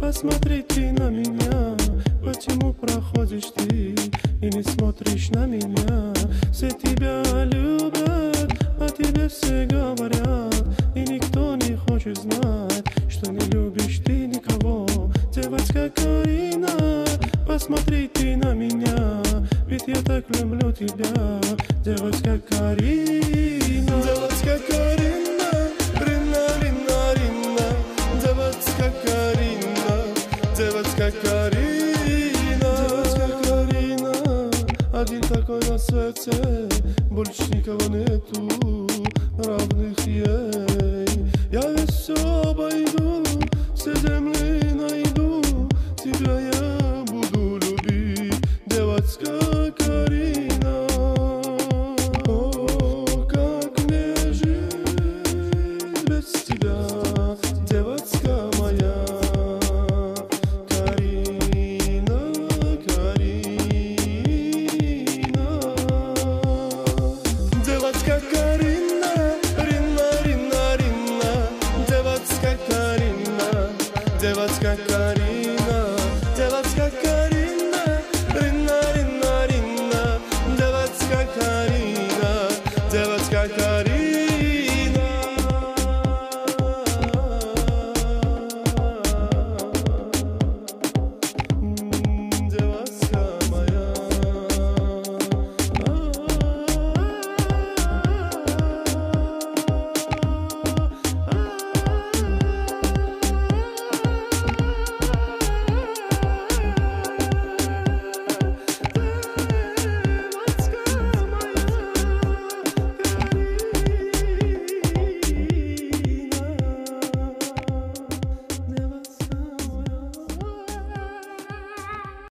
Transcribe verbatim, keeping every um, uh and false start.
посмотри ты на меня. Почему проходишь ты и не смотришь на меня? Все тебя любят, о тебе все говорят, и никто не хочет знать, что не любишь ты никого. Девочка Карина, посмотри ты на меня, ведь я так люблю тебя. Девочка Карина, девочка Карина, Рина, Рина, Рина, девочка Карина, девочка Карина, девочка Карина, один такой на свете, больше никого нету равных ей. Я весь все обойду, все земли найду, тебя я буду любить, девочка Карина. О, как мне жить без тебя, девочка моя Карина, Карина. Девочка Карина, Рина, Рина, Рина, девочка Карина, девочка Карина.